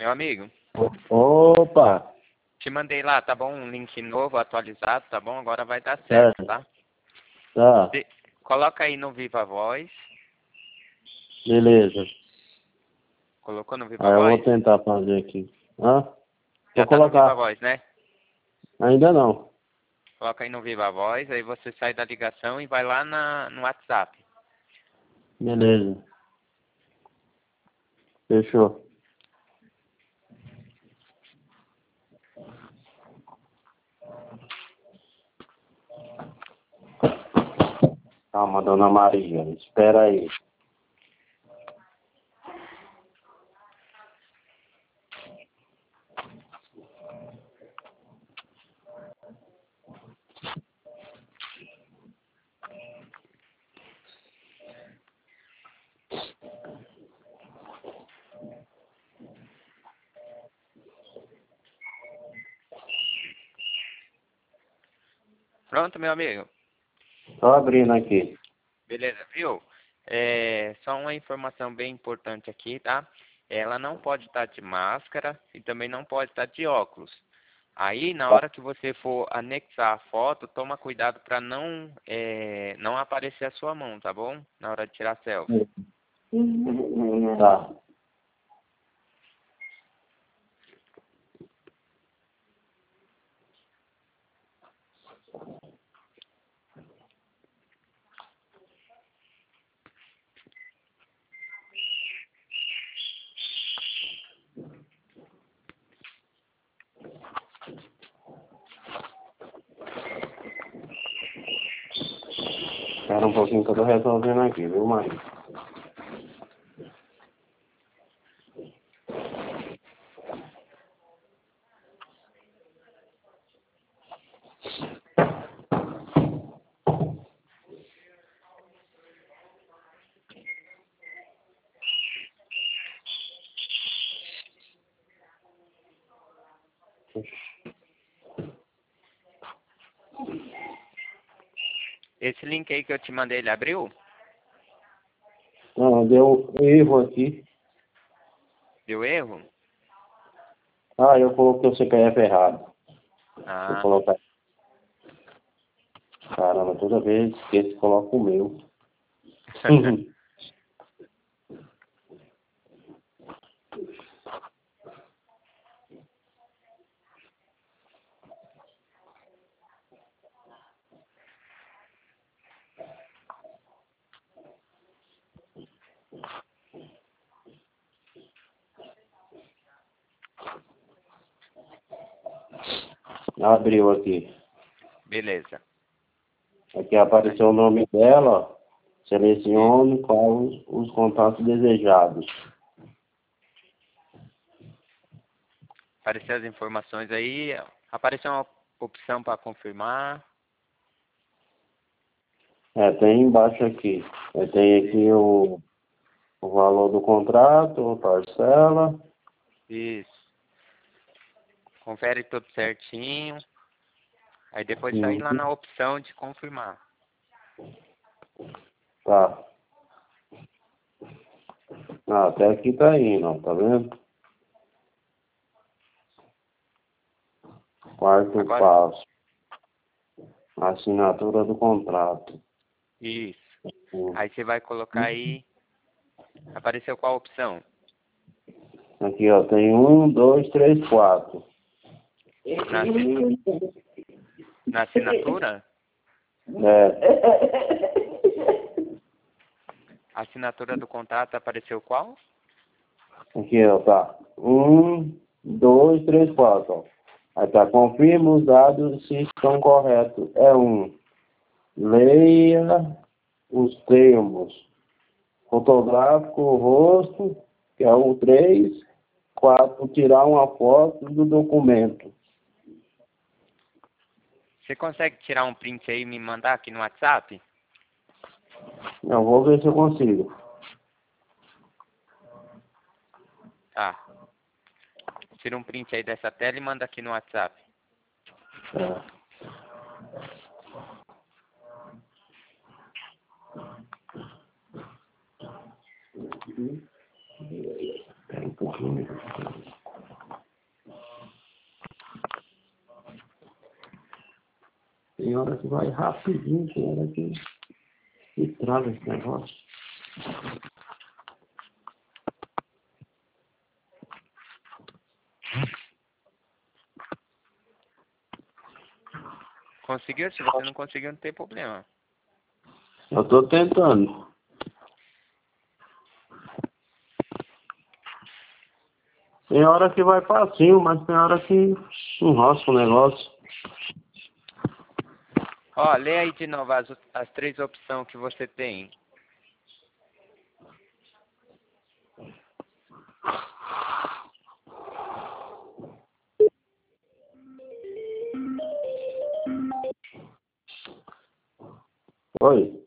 Meu amigo, Opa, te mandei lá, tá bom? Um link novo, atualizado, tá bom? Agora vai dar certo, certo, tá? tá, Coloca aí no Viva Voz. beleza. Colocou no Viva Aí eu vou Voz? tentar fazer aqui. Hã? Já Vou tá no Viva colocar. Voz, né? Ainda não. Coloca aí no Viva Voz, aí você sai da ligação e vai lá no WhatsApp. Beleza. Fechou. Calma, dona Maria. Espera aí. Pronto, meu amigo? Só abrindo aqui. Beleza, viu? Só uma informação bem importante aqui, tá? Ela não pode estar de máscara e também não pode estar de óculos. Aí, na hora que você for anexar a foto, toma cuidado para não aparecer a sua mão, tá bom? Na hora de tirar selfie. Tá. Espera um pouquinho que eu tô resolvendo aqui, viu, Maria? Esse link aí que eu te mandei, ele abriu? Não, deu erro aqui. Deu erro? Ah, eu coloquei o CPF errado. Vou Ah, colocar. Caramba, toda vez esqueço, coloco o meu. Abriu aqui. beleza. Aqui apareceu o nome dela, ó. E Selecione qual os contatos desejados. apareceu as informações aí. Apareceu uma opção para confirmar. Tem embaixo aqui. Tem aqui o valor do contrato, a parcela. Isso. Confere tudo certinho. Aí depois sai Uhum. lá na opção de confirmar. Tá. Ah, até aqui tá indo, ó, tá vendo? Quarto Agora, passo. Assinatura do contrato. isso. Uhum. Aí você vai colocar aí. Apareceu qual opção? Aqui, ó, tem 1, 2, 3, 4. Na, assi- na assinatura? A assinatura do contrato apareceu qual? Aqui, ó, tá. 1, 2, 3, 4, ó. Aí tá, confirma os dados se estão corretos. É 1. Leia os termos. Fotográfico, o rosto, que é o 3. 4. Tirar uma foto do documento. Você consegue tirar um print aí e me mandar aqui no WhatsApp? Eu vou ver se eu consigo. Tá. Tira um print aí dessa tela e manda aqui no WhatsApp. É. Espera um pouquinho. tem hora que vai rapidinho, tem hora que trava esse negócio. Conseguiu? Se você não conseguiu, não tem problema. Eu tô tentando. Tem hora que vai facinho, mas tem hora que enrosca o negócio. Ó, lê aí de novo as três opções que você tem. Oi.